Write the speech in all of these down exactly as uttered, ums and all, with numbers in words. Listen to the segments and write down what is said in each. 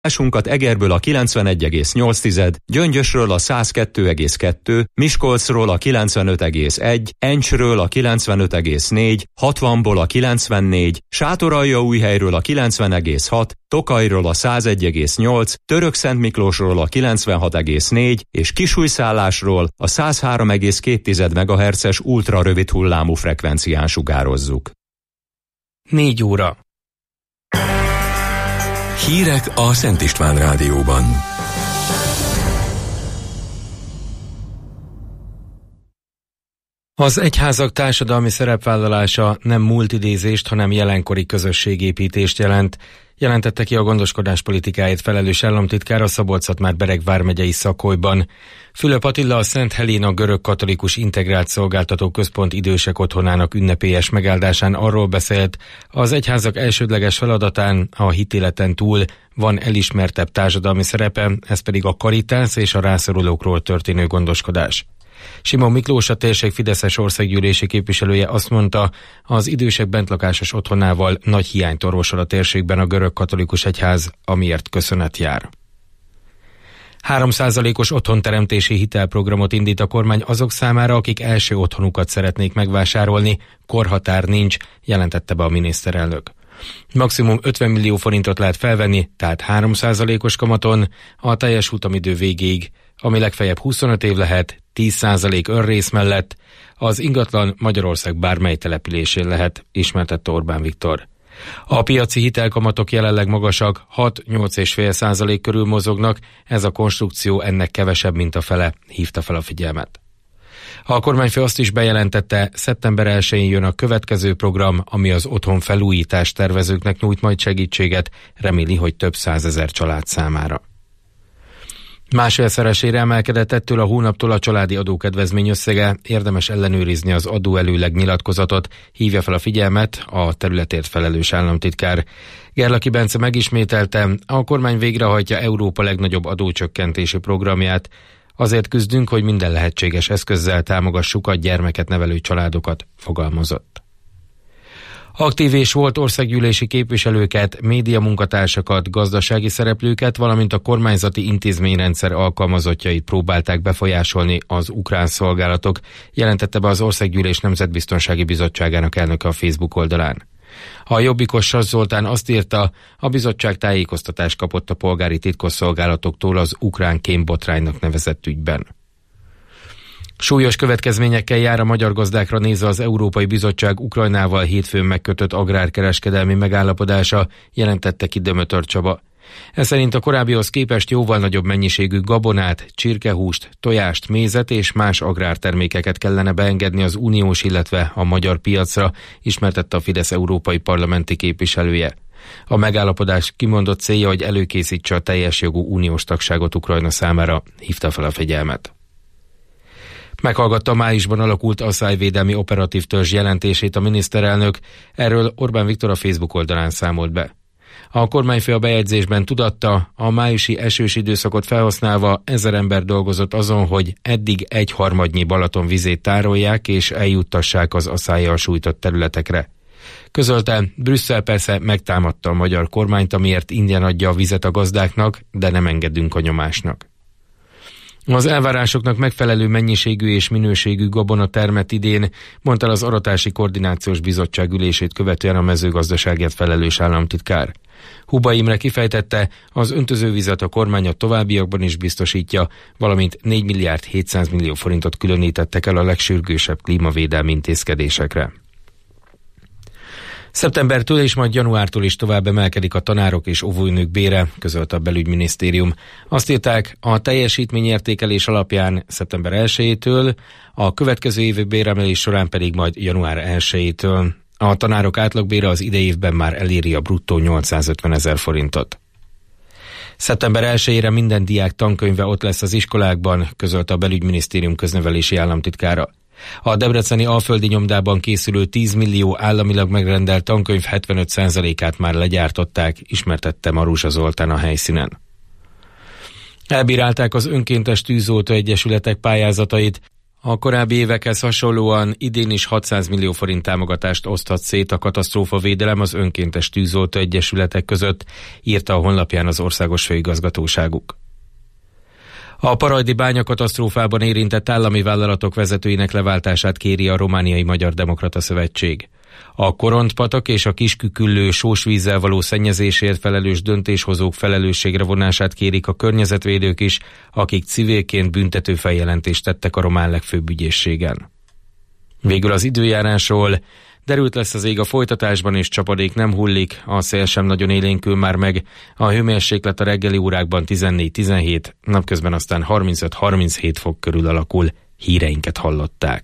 Adásunkat Egerből a kilencvenegy egész nyolc, Gyöngyösről a száz kettő egész kettő, Miskolcról a kilencvenöt egész egy, Encsről a kilencvenöt egész négy, hatvanból a kilencvennégy, Sátoraljaújhelyről a kilencven egész hat, Tokajról a száz egy egész nyolc, Törökszentmiklósról a kilencvenhat egész négy és Kisújszállásról a száz három egész két megahertzes ultra rövid hullámú frekvencián sugározzuk. négy óra. Hírek a Szent István Rádióban. Az egyházak társadalmi szerepvállalása nem múltidézést, hanem jelenkori közösségépítést jelent, jelentette ki a gondoskodás politikáért felelős államtitkár a Szabolcs-Szatmár-Bereg vármegyei Szakolyban. Fülöp Attila a Szent Helena Görög Katolikus Integrált Szolgáltató Központ idősek otthonának ünnepélyes megáldásán arról beszélt, az egyházak elsődleges feladatán, a hitéleten túl van elismertebb társadalmi szerepe, ez pedig a karitász és a rászorulókról történő gondoskodás. Simon Miklós, a térség fideszes országgyűlési képviselője azt mondta, az idősek bentlakásos otthonával nagy hiányt orvosol a térségben a görög katolikus egyház, amiért köszönet jár. három százalékos otthonteremtési hitelprogramot indít a kormány azok számára, akik első otthonukat szeretnék megvásárolni, korhatár nincs, jelentette be a miniszterelnök. Maximum ötven millió forintot lehet felvenni, tehát három százalékos kamaton a teljes futamidő végéig, ami legfeljebb huszonöt év lehet, tíz százalék önrész mellett, az ingatlan Magyarország bármely településén lehet, ismertette Orbán Viktor. A piaci hitelkamatok jelenleg magasak, hat-nyolc egész öt százalék körül mozognak, ez a konstrukció ennek kevesebb, mint a fele, hívta fel a figyelmet. A kormányfő azt is bejelentette, szeptember elsején jön a következő program, ami az otthon felújítás tervezőknek nyújt majd segítséget, reméli, hogy több százezer család számára. Másfélszeresére emelkedett ettől a hónaptól a családi adókedvezmény összege, érdemes ellenőrizni az adóelőleg nyilatkozatot, hívja fel a figyelmet a területért felelős államtitkár. Gerlaki Bence megismételte, a kormány végrehajtja Európa legnagyobb adócsökkentési programját, azért küzdünk, hogy minden lehetséges eszközzel támogassuk a gyermeket nevelő családokat, fogalmazott. Aktív és volt országgyűlési képviselőket, médiamunkatársakat, gazdasági szereplőket, valamint a kormányzati intézményrendszer alkalmazottjait próbálták befolyásolni az ukrán szolgálatok, jelentette be az Országgyűlés Nemzetbiztonsági Bizottságának elnöke a Facebook oldalán. A jobbikos Sass Zoltán azt írta, a bizottság tájékoztatást kapott a polgári titkosszolgálatoktól az ukrán kémbotránynak nevezett ügyben. Súlyos következményekkel jár a magyar gazdákra nézve az Európai Bizottság Ukrajnával hétfőn megkötött agrárkereskedelmi megállapodása, jelentette ki Dömötör Csaba. Ez szerint a korábbihoz képest jóval nagyobb mennyiségű gabonát, csirkehúst, tojást, mézet és más agrártermékeket kellene beengedni az uniós, illetve a magyar piacra, ismertette a Fidesz európai parlamenti képviselője. A megállapodás kimondott célja, hogy előkészítse a teljes jogú uniós tagságot Ukrajna számára, hívta fel a figyelmet. Meghallgatta a májusban alakult asszályvédelmi operatív törzs jelentését a miniszterelnök, erről Orbán Viktor a Facebook oldalán számolt be. A kormányfő a bejegyzésben tudatta, a májusi esős időszakot felhasználva ezer ember dolgozott azon, hogy eddig egy harmadnyi Balaton vizét tárolják és eljuttassák az asszállyal sújtott területekre. Közölte, Brüsszel persze megtámadta a magyar kormányt, amiért ingyen adja a vizet a gazdáknak, de nem engedünk a nyomásnak. Az elvárásoknak megfelelő mennyiségű és minőségű gabona termett idén, mondta az Aratási Koordinációs Bizottság ülését követően a mezőgazdaságért felelős államtitkár. Huba Imre kifejtette, az öntözővizet a kormány a továbbiakban is biztosítja, valamint négy milliárd hétszáz millió forintot különítettek el a legsürgősebb klímavédelmi intézkedésekre. Szeptembertől és majd januártól is tovább emelkedik a tanárok és óvónők bére, közölte a belügyminisztérium. Azt írták, a teljesítményértékelés alapján szeptember elsejétől, a következő évi béremelés során pedig majd január elsejétől. A tanárok átlagbére az idei évben már eléri a bruttó nyolcszázötven ezer forintot. Szeptember elsejére minden diák tankönyve ott lesz az iskolákban, közölte a belügyminisztérium köznevelési államtitkára. A debreceni Alföldi nyomdában készülő tíz millió államilag megrendelt tankönyv hetvenöt százalékát már legyártották, ismertette Maruzsa Zoltán a helyszínen. Elbírálták az önkéntes tűzoltó egyesületek pályázatait. A korábbi évekhez hasonlóan idén is hatszáz millió forint támogatást oszthat szét a katasztrófavédelem az önkéntes tűzoltó egyesületek között, írta a honlapján az országos főigazgatóságuk. A parajdi bányakatasztrófában érintett állami vállalatok vezetőinek leváltását kéri a Romániai Magyar Demokrata Szövetség. A Korontpatak és a Kisküküllő sósvízzel való szennyezésért felelős döntéshozók felelősségre vonását kérik a környezetvédők is, akik civilként büntető feljelentést tettek a román legfőbb ügyészségen. Végül az időjárásról. Derült lesz az ég a folytatásban, és csapadék nem hullik, a szél sem nagyon élénkül már meg, a hőmérséklet a reggeli órákban tizennégy-tizenhét, napközben aztán harmincöt-harminchét fok körül alakul. Híreinket hallották.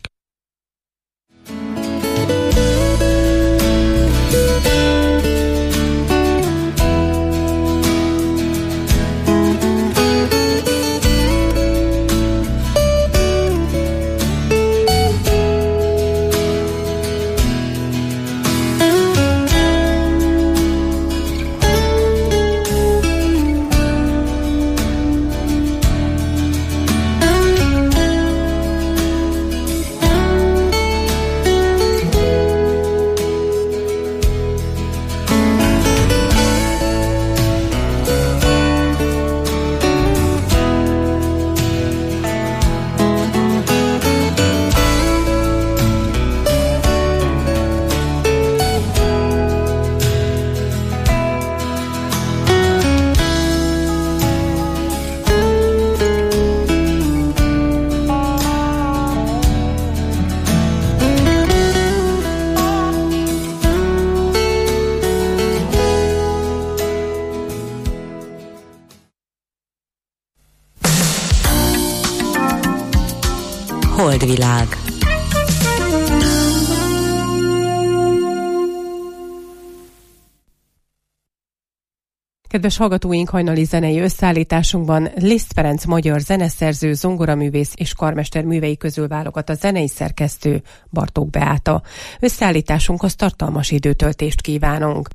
Holdvilág. Kedves hallgatóink, hajnali zenei összeállításunkban Liszt Ferenc magyar zeneszerző, zongoraművész és karmester művei közül válogat a zenei szerkesztő, Bartók Beáta. Összeállításunkhoz tartalmas időtöltést kívánunk.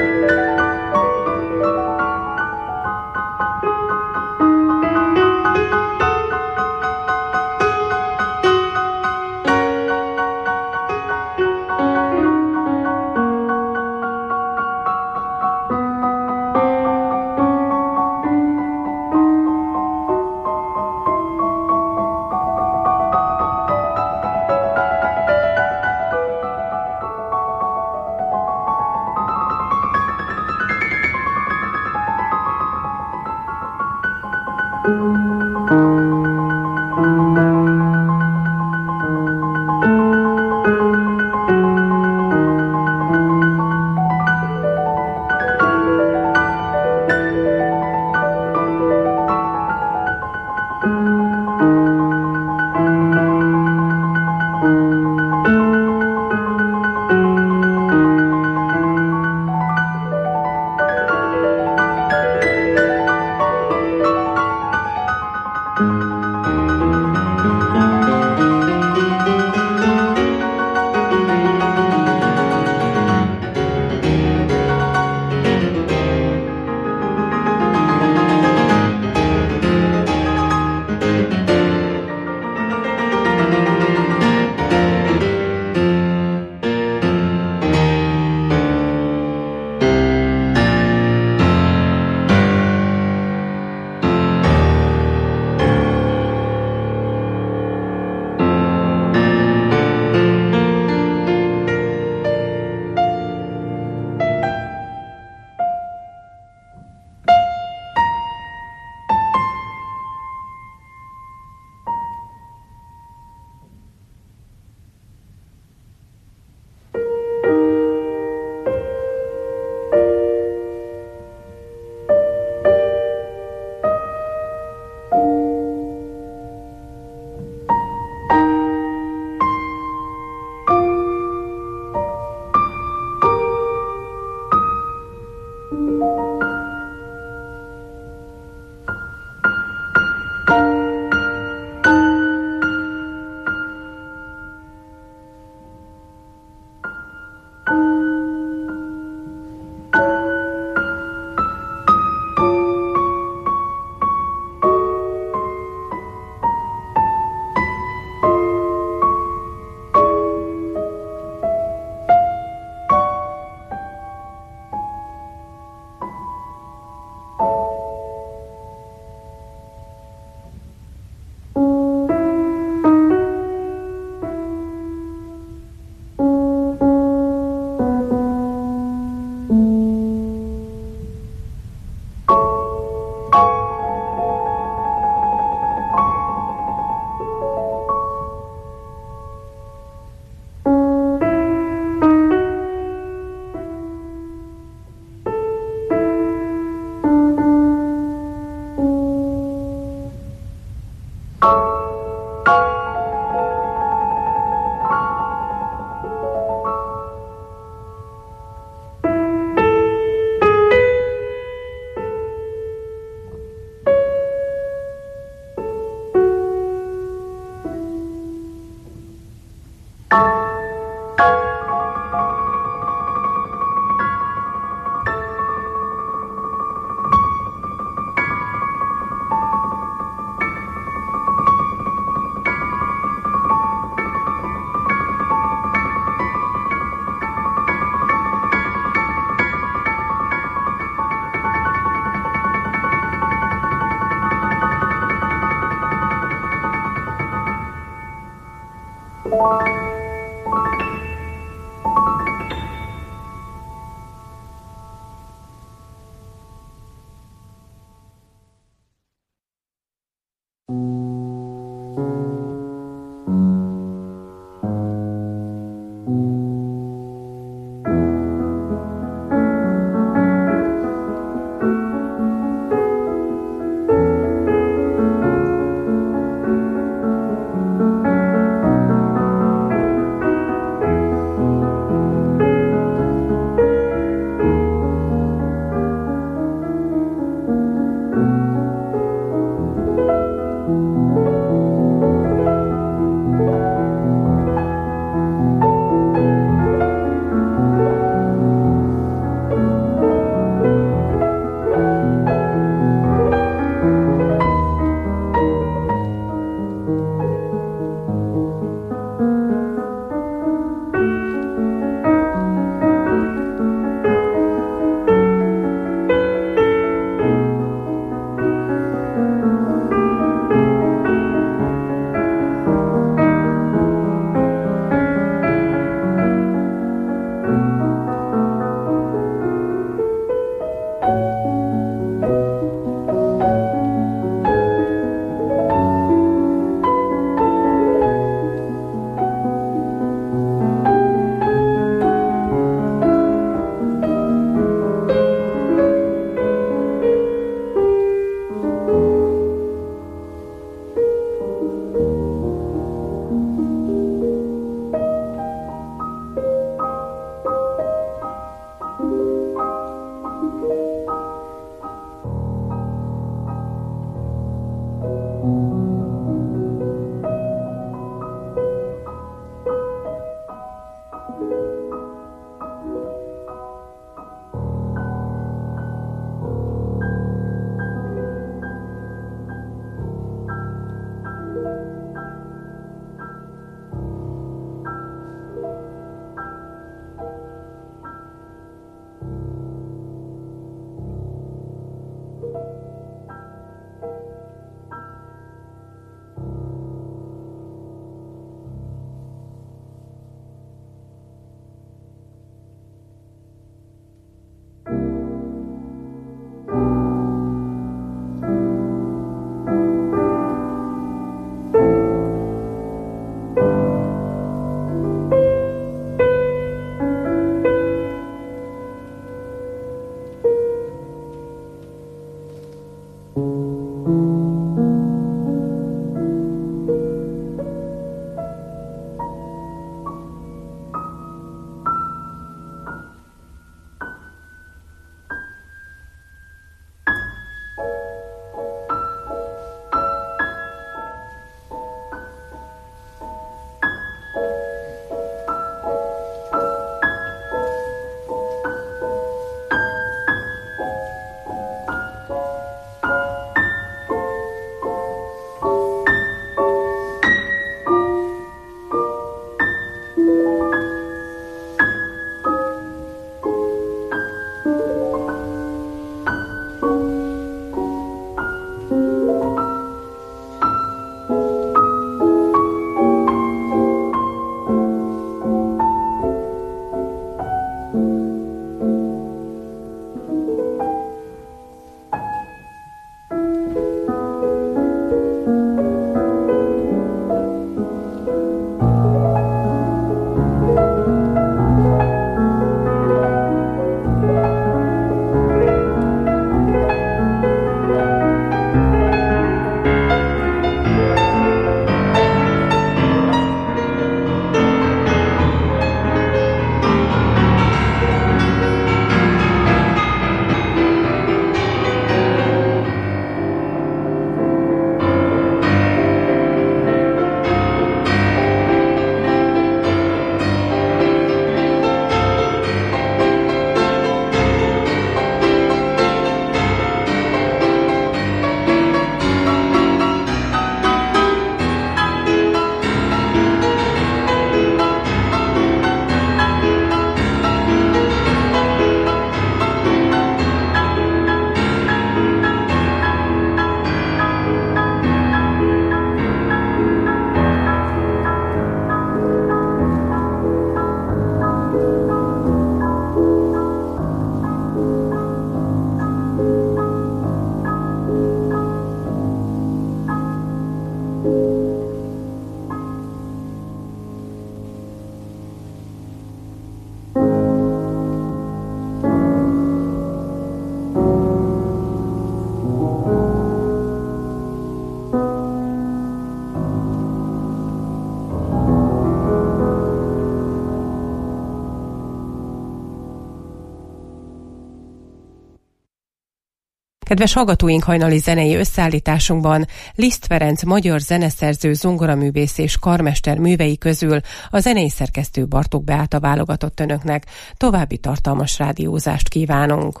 Kedves hallgatóink, hajnali zenei összeállításunkban Liszt Ferenc magyar zeneszerző, zongoraművész és karmester művei közül a zenei szerkesztő Bartók Beáta válogatott önöknek. További tartalmas rádiózást kívánunk!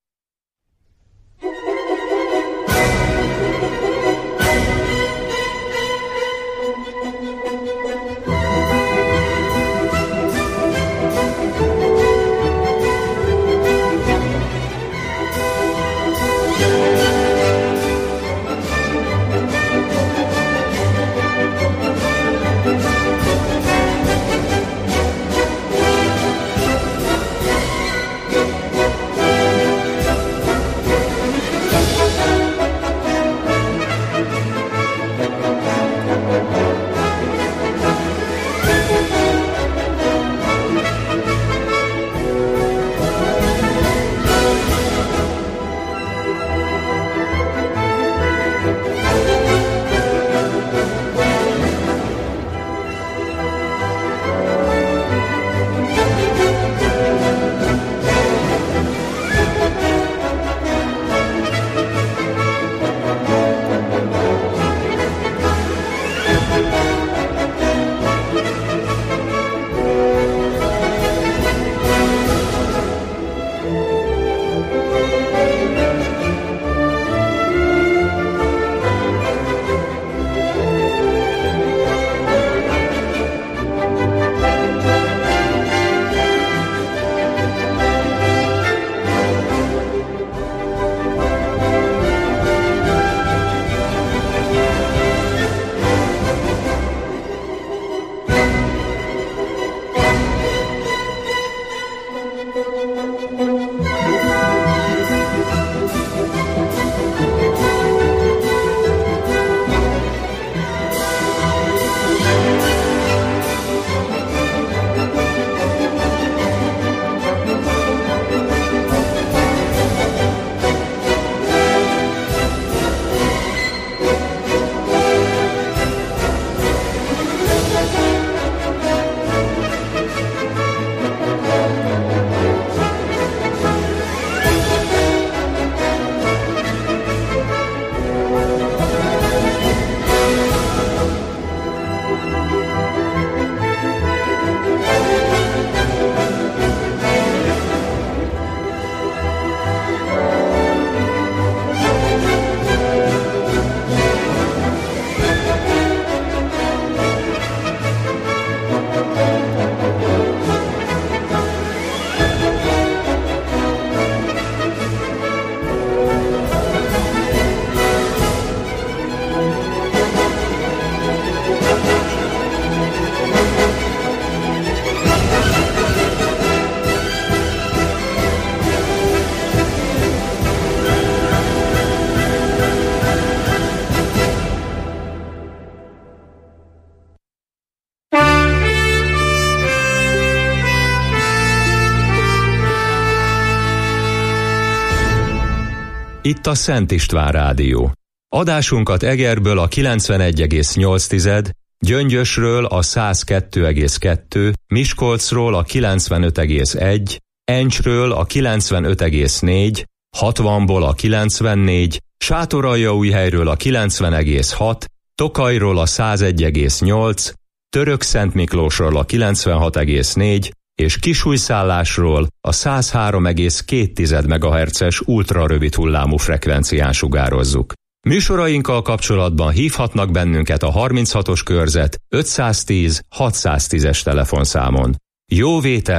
Itt a Szent István Rádió. Adásunkat Egerből a kilencvenegy egész nyolc, Gyöngyösről a száz kettő egész kettő, Miskolcról a kilencvenöt egész egy, Encsről a kilencvenöt egész négy, hatvanból a kilencvennégy, Sátoraljaújhelyről a kilencven egész hat, Tokajról a száz egy egész nyolc, Törökszentmiklósról a kilencvenhat egész négy, és Kisújszállásról a száz három egész két megahertzes ultrarövid hullámú frekvencián sugározzuk. Műsorainkkal kapcsolatban hívhatnak bennünket a harminchatos körzet ötszáztíz hatszáztízes telefonszámon. Jó vétel!